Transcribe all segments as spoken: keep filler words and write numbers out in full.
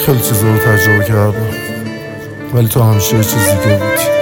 خیلی چیزا رو تجربه کردم، ولی تو همیشه یه چیز دیگه بودی.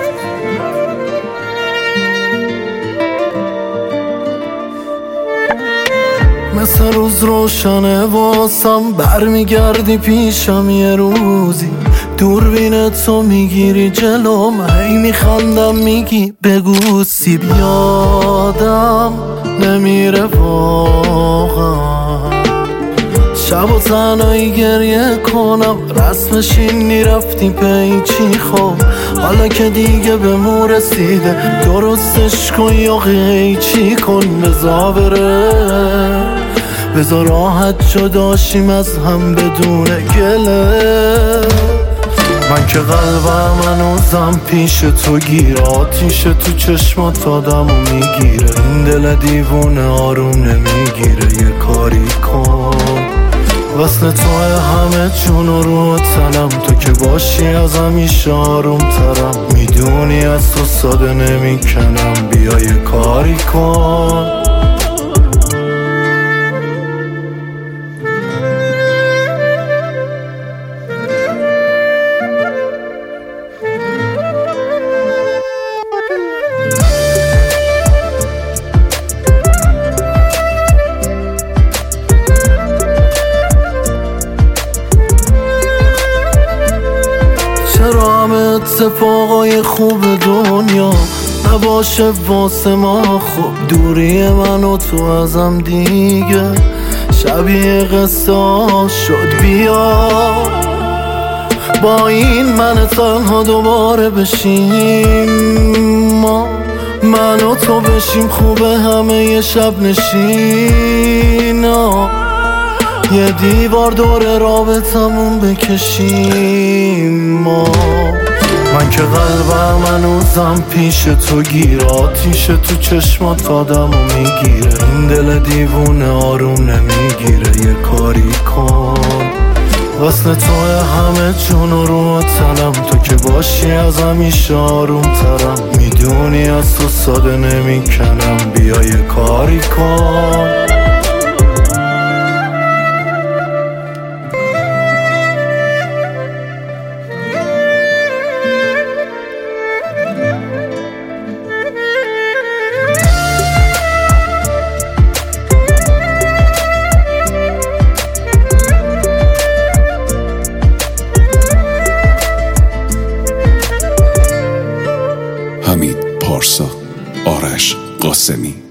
مثل روز روشنه واسم برمیگردی پیشم یه روزی، دوربین تو میگیری جلوم، هی میخندم میگی بگو سیب یادم نمیره واقعا. شب و تنهایی گریه کنم، رسمش اینی رفتی پیچی خب، حالا که دیگه به مو رسیده درستش کن یا قیچی کن. بزا بره بزا راحت جداشیم از هم بدون گله. من که قلبم هنوزم پیش تو گیر، آتیش تو چشمات آدمو میگیره، این دل دیوونه آروم نمیگیره. یه کاری کن وصل توه همه جون و رو تنم، تو که باشی از همیشه آروم ترم، میدونی از تو ساده نمیکنم، بیا یه کاری کن. چرا همه اتفاقای خوب دنیا نباشه واسه ما خوب، دوری من و تو ازم دیگه شبیه قصه شد. بیا با این من تنها دوباره بشیم، ما من و تو بشیم خوبه همه یه شب نشینا، یه دیوار دور رابطمون بکشیم ما. من که قلبم هنوزم پیش تو گیر، آتیش تو چشمات آدمو میگیره، این دل دیوونه آروم نمیگیره. یه کاری کن وصل توه همه جون و رو تنم، تو که باشی از همیشه آروم ترم، میدونی از تو ساده نمیکنم، بیا یه کاری کن. حمید پارسا، آرش قاسمی.